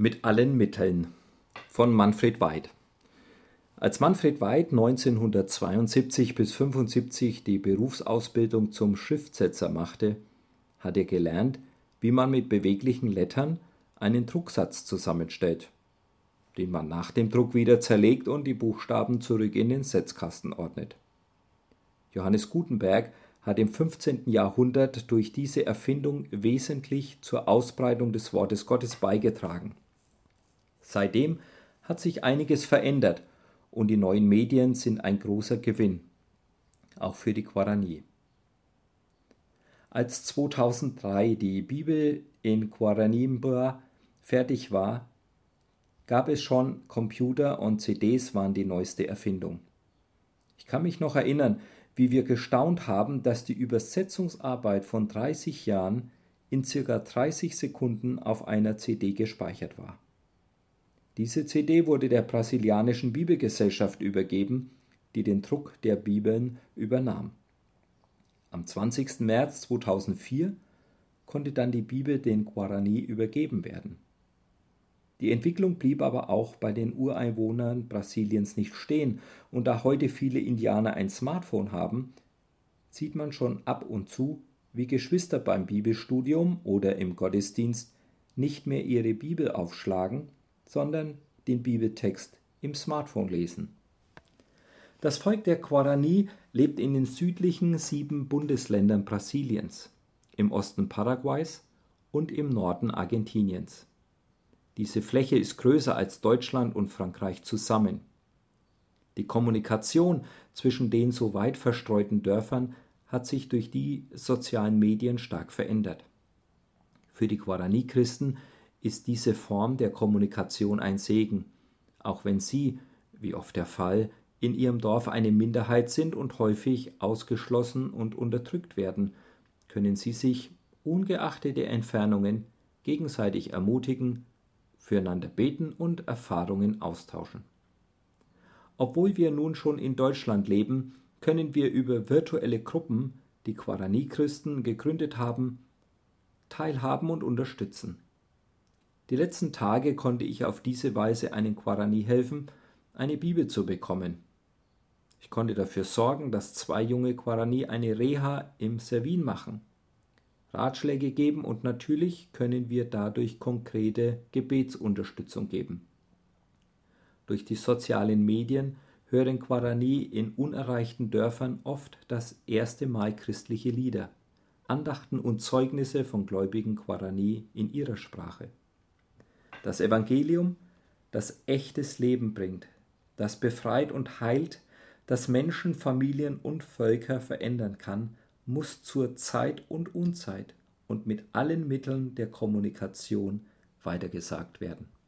Mit allen Mitteln von Manfred Weid. Als Manfred Weid 1972 bis 1975 die Berufsausbildung zum Schriftsetzer machte, hat er gelernt, wie man mit beweglichen Lettern einen Drucksatz zusammenstellt, den man nach dem Druck wieder zerlegt und die Buchstaben zurück in den Setzkasten ordnet. Johannes Gutenberg hat im 15. Jahrhundert durch diese Erfindung wesentlich zur Ausbreitung des Wortes Gottes beigetragen. Seitdem hat sich einiges verändert und die neuen Medien sind ein großer Gewinn, auch für die Guarani. Als 2003 die Bibel in Guaranimbua fertig war, gab es schon Computer und CDs waren die neueste Erfindung. Ich kann mich noch erinnern, wie wir gestaunt haben, dass die Übersetzungsarbeit von 30 Jahren in ca. 30 Sekunden auf einer CD gespeichert war. Diese CD wurde der brasilianischen Bibelgesellschaft übergeben, die den Druck der Bibeln übernahm. Am 20. März 2004 konnte dann die Bibel den Guarani übergeben werden. Die Entwicklung blieb aber auch bei den Ureinwohnern Brasiliens nicht stehen, und da heute viele Indianer ein Smartphone haben, sieht man schon ab und zu, wie Geschwister beim Bibelstudium oder im Gottesdienst nicht mehr ihre Bibel aufschlagen, sondern den Bibeltext im Smartphone lesen. Das Volk der Guarani lebt in den südlichen 7 Bundesländern Brasiliens, im Osten Paraguays und im Norden Argentiniens. Diese Fläche ist größer als Deutschland und Frankreich zusammen. Die Kommunikation zwischen den so weit verstreuten Dörfern hat sich durch die sozialen Medien stark verändert. Für die Guarani-Christen ist diese Form der Kommunikation ein Segen, auch wenn sie, wie oft der Fall, in ihrem Dorf eine Minderheit sind und häufig ausgeschlossen und unterdrückt werden, können sie sich, ungeachtet der Entfernungen, gegenseitig ermutigen, füreinander beten und Erfahrungen austauschen. Obwohl wir nun schon in Deutschland leben, können wir über virtuelle Gruppen, die Guarani-Christen gegründet haben, teilhaben und unterstützen. Die letzten Tage konnte ich auf diese Weise einem Guarani helfen, eine Bibel zu bekommen. Ich konnte dafür sorgen, dass 2 junge Guarani eine Reha im Servin machen, Ratschläge geben und natürlich können wir dadurch konkrete Gebetsunterstützung geben. Durch die sozialen Medien hören Guarani in unerreichten Dörfern oft das erste Mal christliche Lieder, Andachten und Zeugnisse von gläubigen Guarani in ihrer Sprache. Das Evangelium, das echtes Leben bringt, das befreit und heilt, das Menschen, Familien und Völker verändern kann, muss zur Zeit und Unzeit und mit allen Mitteln der Kommunikation weitergesagt werden.